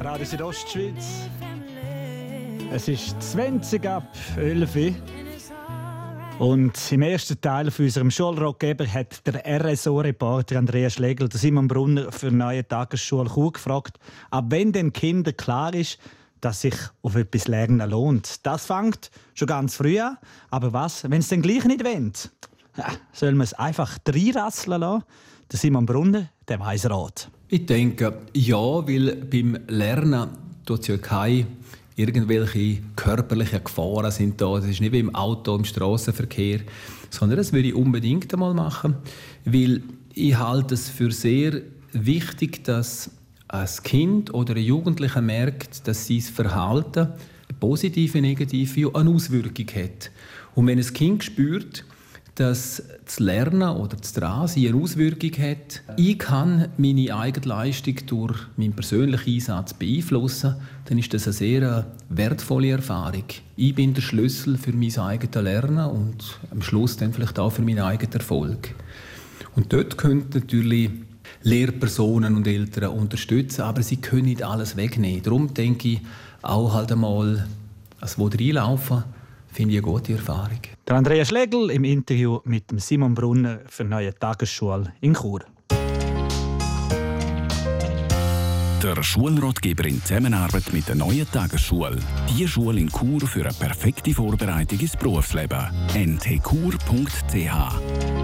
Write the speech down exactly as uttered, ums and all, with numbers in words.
Radio Südostschweiz. Es ist zwanzig ab elf Uhr. Und im ersten Teil von unserem Schulratgeber hat der R S O-Reporter Andreas Schlegel Simon Brunner für die neue Tagesschule Chur gefragt, ab wann den Kindern klar ist, dass sich auf etwas Lernen lohnt. Das fängt schon ganz früh an. Aber was, wenn es dann gleich nicht wollen? Ja, soll man es einfach reinrasseln lassen? Der Simon Brunner, der weiss Rat. Ich denke, ja, weil beim Lernen tut es ja keine irgendwelche körperlichen Gefahren sind da. Das ist nicht wie im Auto, im Strassenverkehr, sondern das würde ich unbedingt einmal machen, weil ich halte es für sehr wichtig, dass ein Kind oder ein Jugendlicher merkt, dass sein Verhalten, positive, negative, eine Auswirkung hat. Und wenn ein Kind spürt, dass das Lernen oder das Dransein eine Auswirkung hat, ich kann meine eigene Leistung durch meinen persönlichen Einsatz beeinflussen, dann ist das eine sehr wertvolle Erfahrung. Ich bin der Schlüssel für mein eigenes Lernen und am Schluss dann vielleicht auch für meinen eigenen Erfolg. Und dort können natürlich Lehrpersonen und Eltern unterstützen, aber sie können nicht alles wegnehmen. Darum denke ich auch halt einmal, als wo reinlaufen, finde ich eine gute Erfahrung. Der Andreas Schlegel im Interview mit dem Simon Brunner für die neue Tagesschule in Chur. Der Schulratgeber in Zusammenarbeit mit der neuen Tagesschule. Die Schule in Chur für eine perfekte Vorbereitung ins Berufsleben. n t chur punkt c h